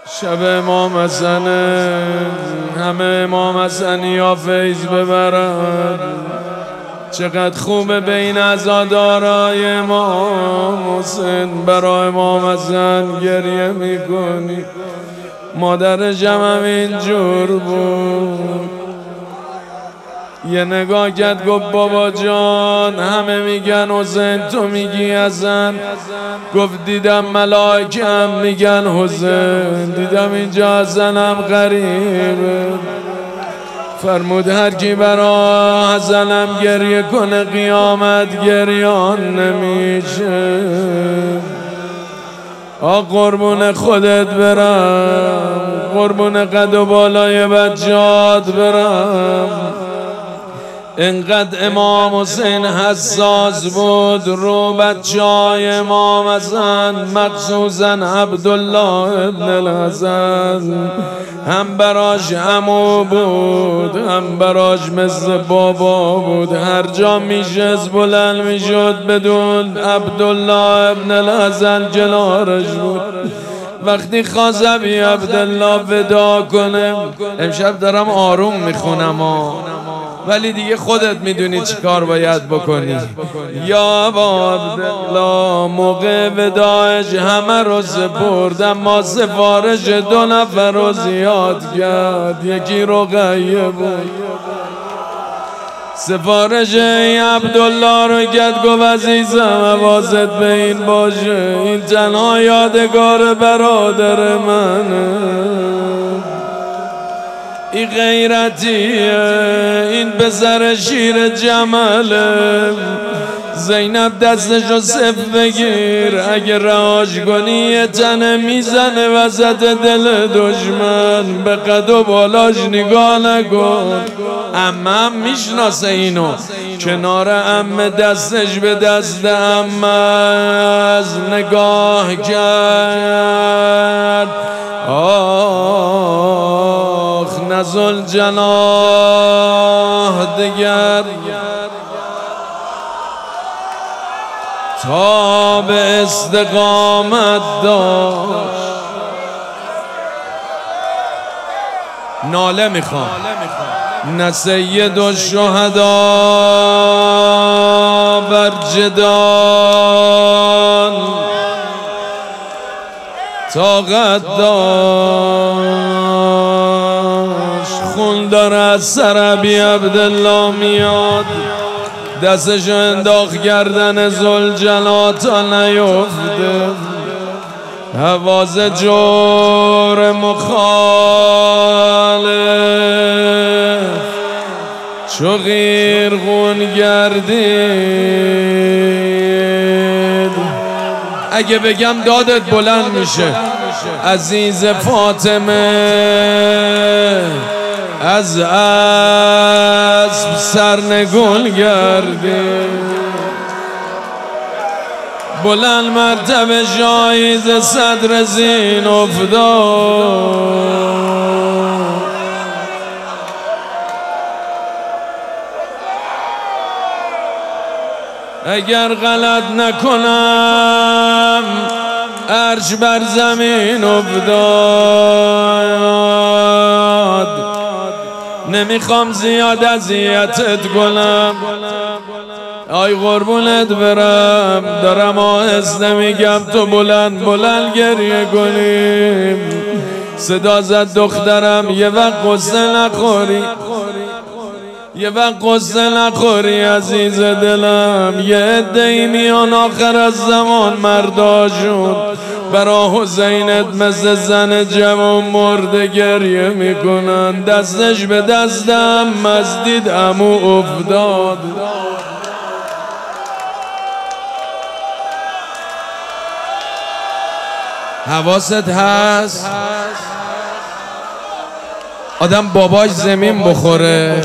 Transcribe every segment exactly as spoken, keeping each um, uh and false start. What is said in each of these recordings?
شب امام حسن همه امام حسنی یا فیض ببرن. چقدر خوبه بین عزادارای امام حسین برای امام حسن گریه میکنی. مادر جمعم اینجور بود، یه نگاه کرد گفت بابا جان همه میگن حسین تو میگی حسن. گفت دیدم ملائکه هم میگن حسین، دیدم اینجا حسنم غریبه. فرمود هر کی برا حسنم گریه کنه قیامت گریان نمیشه. آ قربون خودت برم، قربون قد و بالای بچه‌ات برم. اینقدر امام حسین حساس بود رو بچه های امام حسن، مخصوصا عبدالله ابن الحسن. هم براش عمو بود، هم براش مثل بابا بود. هر جا میشست بلند میشد بدون عبدالله ابن الحسن کنارش بود. وقتی خواست ابی عبدالله ودا کنه، امشب دارم آروم میخونم ها، ولی دیگه خودت میدونی چی کار باید بکنی. یا ابا عبدالله موقع وداعش همه رو سپرد، اما سفارش دو نفر رو زیاد کرد. یکی رقیه بود، سفارش عبدالله رو کرد. گفت عزیزم حواست به این باشه، این تنها یادگار برادر منه. این غیرتیه، این پسر شیر جمله. زینب دستشو صف بگیر، اگه رهاش کنی یه تنه میزنه وسط دل دشمن. به قد و بالاش نگاه نکن. عمم میشناسه اینو، کنار عمه دستش به دست عمه از نگاه کرد. آخ نزل جناح دگر تا به استقامت داشت. ناله میخوام نه سید الشهدا بر جدال طاقت داشت. خون داره از سر ابی عبدالله میاد، دستشو انداخت گردن ذوالجلال تا نیفته. حواس جور مخالف چو قیرغون گردید. اگه بگم دادت بلند میشه. عزیز فاطمه از اسب سرنگون گردید. بلند مرتبه جایز صدر زین افتاد. اگر غلط نکنم عرش بر زمین افتاد. نمیخوام زیاد اذیتت کنم، آی قربونت برم، دارم آهسته میگم تو بلند بلند گریه کنیم. صدا زد دخترم یه وقت قصه نخوری، یه وقت قصه نخوری عزیز دلم. یه عده‌ای میان آخر از زمان مرداشون برا حسینت مثل زن جوان مرده گریه میکنن. دستش به دستم مزدید عمو افتاد. حواست هست آدم باباش زمین بخوره.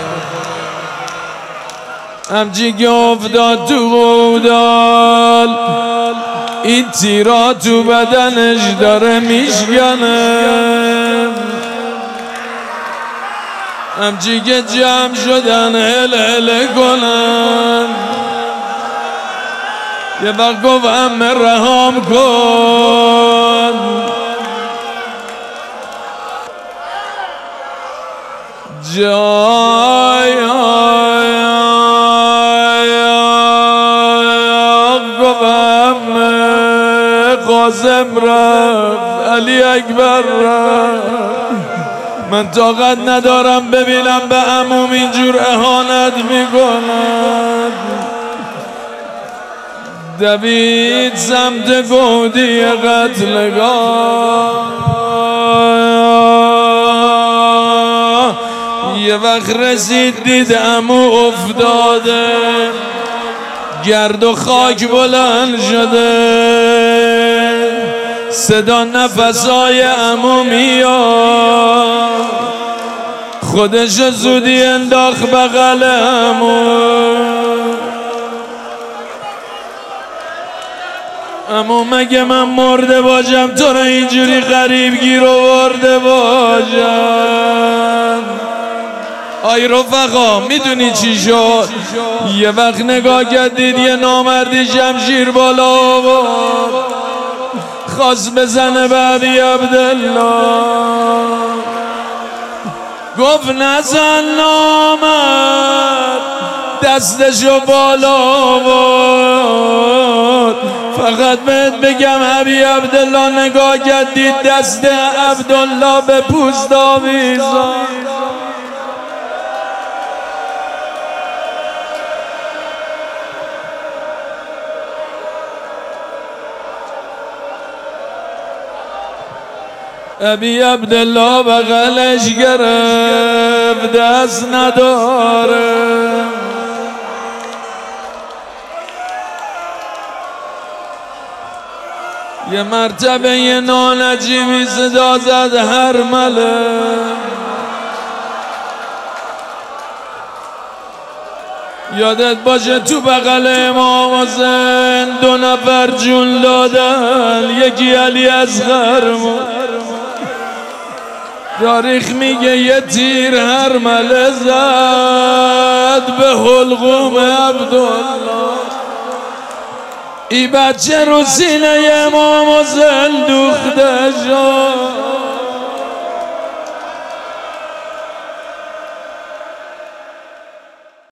همچی افتاد تو قودال، این تیرا تو بدنش داره میشکنه. همچی که جمع شدن هل هل کنن. یه وقت گفت همه رهام کن، جای گفتم قاسم رفت، علی اکبر رفت. من طاقت ندارم ببینم به عموم اینجور اهانت میکند. دوید سمت گودی قتلگاه، یه وقت رسید دید عمو افتاده، گرد و خاک بلند شده، صدا نفسای عمو میاد. خودش زودی انداخت بغل عمو. عمو مگه من مرده باشم تو را اینجوری غریب گیر آورده باشم؟ آی رفقا میدونی چی شد؟ یه وقت نگاه کردید یه نامردی شمشیر بالا آورد، خواست بزنه به ابی عبدالله. گفت نزن نامرد، دستشو بالا آورد. فقط بهت بگم ابی عبدالله نگاه کردید دست عبدالله به پوست آویزان. ابی عبدالله بغلش گرفت، دست نداره. یه مرتبه یه نانجیبی صدا زد هرمله. یادت باشه تو بغل امام حسین دو نفر جون دادن، یکی علی اصغر بود. تاریخ میگه یه تیر هرمله زد به حلقوم عبدالله. ای بچه رو سینه امام حسین دوخته شد.